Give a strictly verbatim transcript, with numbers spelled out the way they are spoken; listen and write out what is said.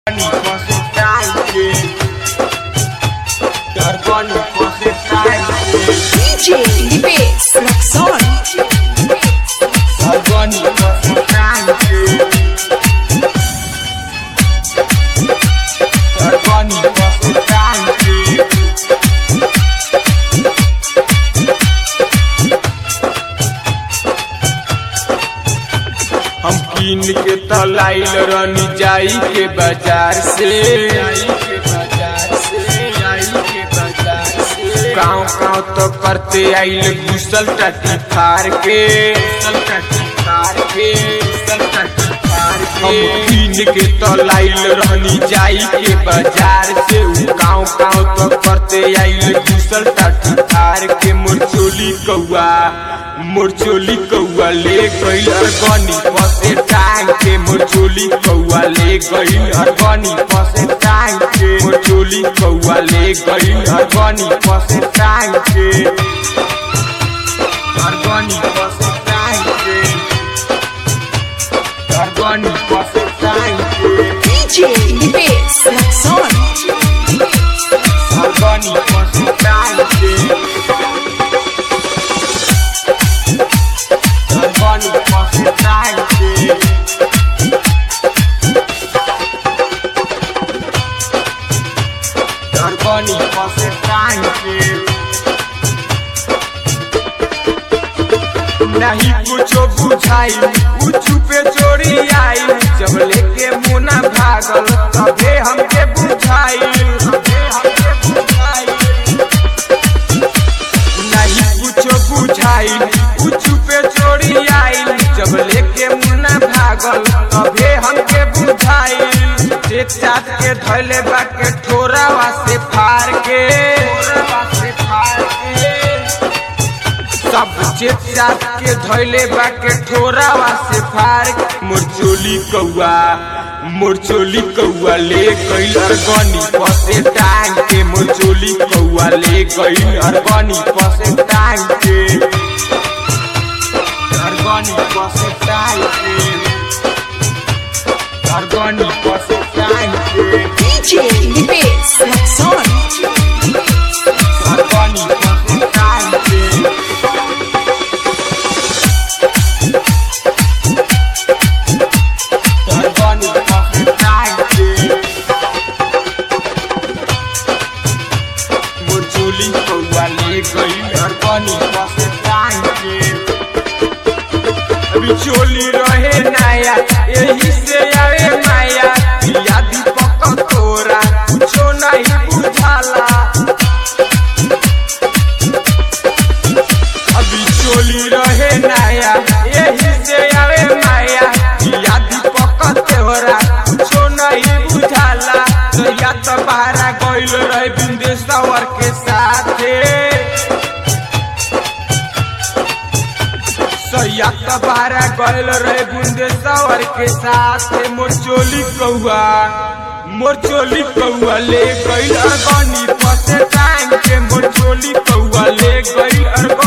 D J Libes Roxon. हम कीन के तलाइल रनी जाई के बाजार से गाँव गाँव तो करते आइल घुसल टटी फार के हम कीन के तलाइल रहनी जाई के बाजार से गाँव गाँव तो करते आइल घुसल टटी फार के मुरचोली कौआ मुरचोली कौआ ले गई अरगनी पसे टांग के मुरचोली कौआ ले गई अरगनी पसे टांग के मुरचोली कौआ ले गई अरगनी पसे टांग के अरगनी पसे टांग के अरगनी पसे टांग के D J Libes Roxon. अरगनी पसे टांग के अरगनी पसे टांग के अरगनी पसे टांग के नहीं कुछो बुझाई उ छुपे चोरी आई जब लेके मुना भागल तबे हमके बुझाई नहीं कुछो बुझाई उ छुपे चोरी आई जब लेके मुना भागल तबे हमके बुझाई चेत चाट के धैले बाके ठोरावा से फार के सब चेत चाट के धैले बाके ठोरावा से फार मुरचोली कौआ मुरचोली कौआ ले गई अरगनी पसे टांग के मुरचोली कौआ ले गई अरगनी पसे टांग के अरगनी पसे टांग के अरगनी पसे टांग के D J Libes Roxon. अरगनी पसे टांग के अरगनी पसे टांग के मुरचोली कौआ ले गई अरगनी पसे टांग के अभी चोली रहे नया यही से आवे माया दिया दीपक तोरा कुछो नहीं बुझाला अभी चोली रहे नया यही से आवे माया दिया दीपक तोरा कुछो नहीं बुझाला या तो बाहरा गइल रहे बिंदेश्वर के साथे सैया बारा गल रहे बुंदेश्वर के साथ मुरचोली कौआ मुरचोली कौआ ले गई अरगनी पसे टांग के मुरचोली कौआ ले गई अरगनी